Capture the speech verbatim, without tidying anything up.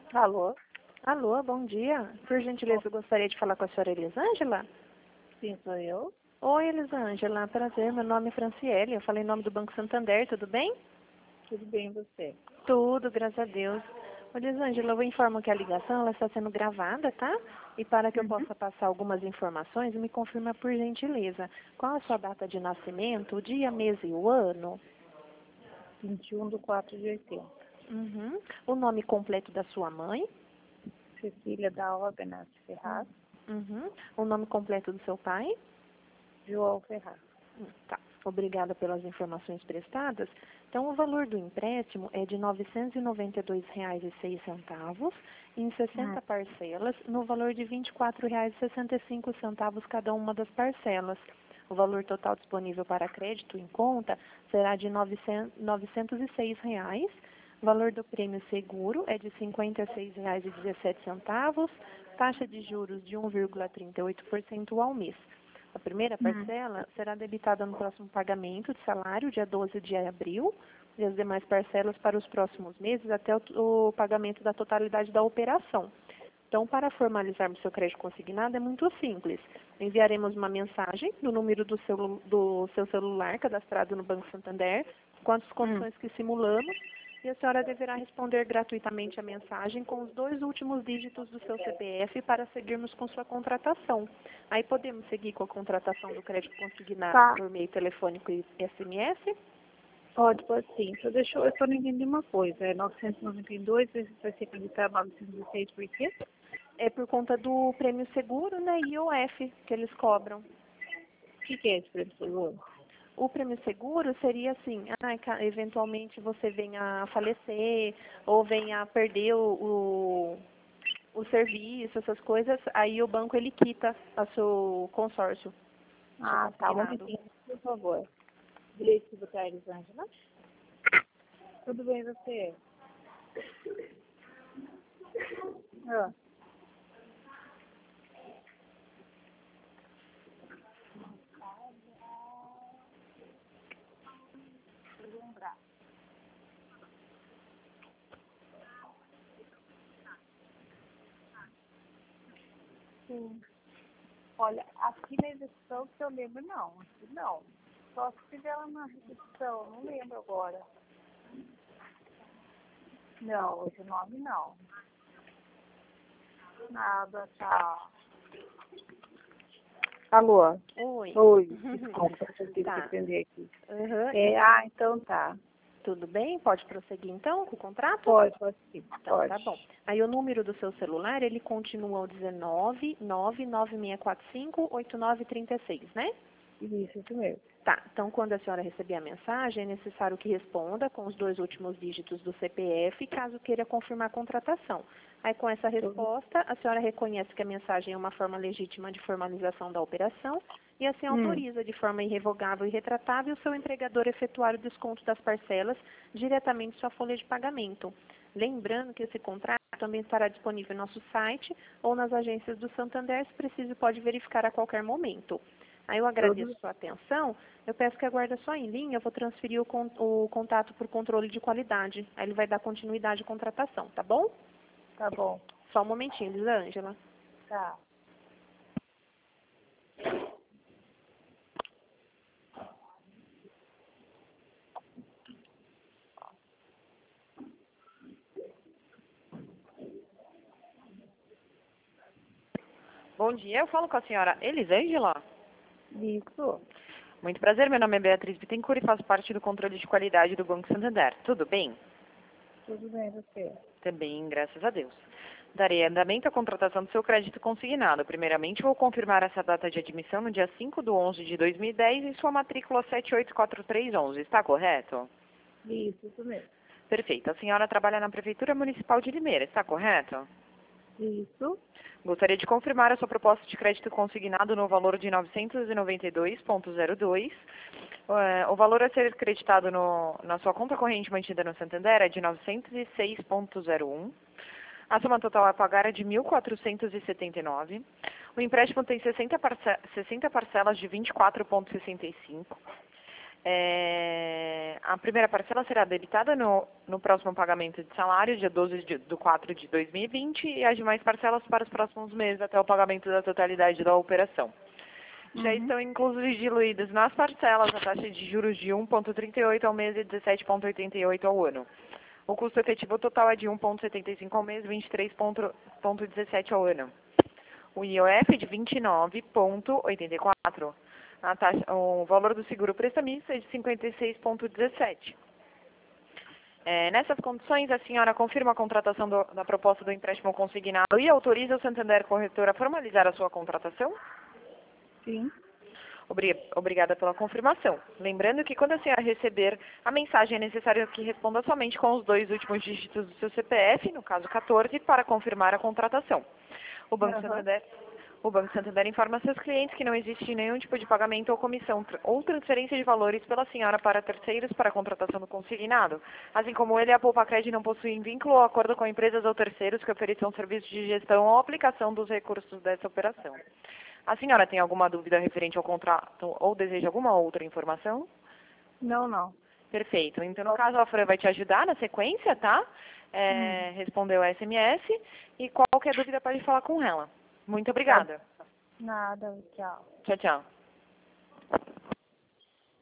Alô? Alô, bom dia. Por gentileza, eu gostaria de falar com a senhora Elisângela. Sim, sou eu. Oi, Elisângela. Prazer, meu nome é Franciele. Eu falei em nome do Banco Santander, tudo bem? Tudo bem, e você? Tudo, graças a Deus. Ô, Elisângela, eu vou informar que a ligação ela está sendo gravada, tá? E para que eu Uhum. possa passar algumas informações, me confirma por gentileza. Qual a sua data de nascimento, o dia, mês e o ano? vinte e um de quatro de oitenta. Uhum. O nome completo da sua mãe? Cecília da Alva Benassi Ferraz. Uhum. O nome completo do seu pai? João Ferraz. Hum, Tá. Obrigada pelas informações prestadas. Então, o valor do empréstimo é de novecentos e noventa e dois reais e seis centavos em Hum. sessenta parcelas, no valor de vinte e quatro reais e sessenta e cinco centavos cada uma das parcelas. O valor total disponível para crédito em conta será de novecentos e seis reais. O valor do prêmio seguro é de cinquenta e seis reais e dezessete centavos, taxa de juros de um vírgula trinta e oito por cento ao mês. A primeira Hum. parcela será debitada no próximo pagamento de salário, dia doze de abril, e as demais parcelas para os próximos meses até o, o pagamento da totalidade da operação. Então, para formalizarmos seu crédito consignado, é muito simples. Enviaremos uma mensagem no número do seu, do seu celular cadastrado no Banco Santander, com as Hum. condições que simulamos, e a senhora deverá responder gratuitamente a mensagem com os dois últimos dígitos do seu C P F para seguirmos com sua contratação. Aí podemos seguir com a contratação do crédito consignado Tá. por meio telefônico e S M S. Pode, pode sim. Só deixa eu, eu só não entendi uma coisa. É novecentos e noventa e dois, esse vai ser acreditado novecentos e seis, por quê? É por conta do prêmio seguro, né, e I O F que eles cobram. O que, que é esse prêmio seguro? O prêmio seguro seria assim, ah, ca- eventualmente você venha a falecer ou venha a perder o, o, o serviço, essas coisas, aí o banco ele quita o seu consórcio, seu Ah, tá. Um consignado. momentinho, por favor. Direito tributário, Elisângela. Tudo bem, e você? Ah. Sim. Olha, aqui na edição que eu lembro, não. Aqui não. Só se tiver lá na recepção, não lembro agora. Não, esse nome não. Nada, tchau. Alô? Oi. Oi, desculpa, eu tive que Tá. atender aqui. Uhum. É, ah, então tá. Tudo bem? Pode prosseguir então com o contrato? Pode, pode sim, Então, pode. tá bom. Aí o número do seu celular, ele continua o dezenove, nove nove seis quatro cinco, oito nove três seis, né? Isso, isso mesmo. Tá, então quando a senhora receber a mensagem, é necessário que responda com os dois últimos dígitos do C P F, caso queira confirmar a contratação. Aí com essa Tudo. resposta, a senhora reconhece que a mensagem é uma forma legítima de formalização da operação e assim Hum, autoriza de forma irrevogável e retratável o seu empregador a efetuar o desconto das parcelas diretamente em sua folha de pagamento. Lembrando que esse contrato também estará disponível no nosso site ou nas agências do Santander, se preciso pode verificar a qualquer momento. Aí eu agradeço tudo. a sua atenção. Eu peço que aguarde só em linha. Eu vou transferir o, con o contato por controle de qualidade. Aí ele vai dar continuidade à contratação, tá bom? Tá bom. Só um momentinho, Elisângela. Tá. Bom dia, eu falo com a senhora Elisângela. Isso. Muito prazer, meu nome é Beatriz Bittencourt e faço parte do controle de qualidade do Banco Santander. Tudo bem? Tudo bem, você? Também, graças a Deus. Darei andamento à contratação do seu crédito consignado. Primeiramente, vou confirmar essa data de admissão no dia cinco de onze de dois mil e dez e sua matrícula sete oito quatro três um um. Está correto? Isso, isso mesmo. Perfeito. A senhora trabalha na Prefeitura Municipal de Limeira, está correto? Isso. Gostaria de confirmar a sua proposta de crédito consignado no valor de novecentos e noventa e dois vírgula zero dois. Eh, O valor a ser creditado no, na sua conta corrente mantida no Santander é de novecentos e seis vírgula zero um. A soma total a pagar é de mil quatrocentos e setenta e nove. O empréstimo tem sessenta, parce sessenta parcelas de vinte e quatro vírgula sessenta e cinco. É, a primeira parcela será debitada no, no próximo pagamento de salário, dia doze de quatro de dois mil e vinte, e as demais parcelas para os próximos meses, até o pagamento da totalidade da operação. Já Uhum. estão inclusos diluídos nas parcelas a taxa de juros de um vírgula trinta e oito ao mês e dezessete vírgula oitenta e oito ao ano. O custo efetivo total é de um vírgula setenta e cinco ao mês e vinte e três vírgula dezessete ao ano. O I O F é de vinte e nove vírgula oitenta e quatro. A taxa, o valor do seguro prestamista é de cinquenta e seis vírgula dezessete. É, nessas condições, a senhora confirma a contratação do, da proposta do empréstimo consignado e autoriza o Santander Corretora a formalizar a sua contratação? Sim. Obri- Obrigada pela confirmação. Lembrando que quando a senhora receber a mensagem, é necessário que responda somente com os dois últimos dígitos do seu C P F, no caso quatorze, para confirmar a contratação. O Banco Aham. Santander, o Banco Santander informa seus clientes que não existe nenhum tipo de pagamento ou comissão tr- ou transferência de valores pela senhora para terceiros para a contratação do consignado, assim como ele e a Poupa-Cred não possuem vínculo ou acordo com empresas ou terceiros que ofereçam serviços de gestão ou aplicação dos recursos dessa operação. A senhora tem alguma dúvida referente ao contrato ou deseja alguma outra informação? Não, não. Perfeito. Então, no caso, a Fran vai te ajudar na sequência, tá? É, respondeu o S M S e qualquer dúvida pode falar com ela. Muito obrigada. Nada, tchau. Tchau, tchau.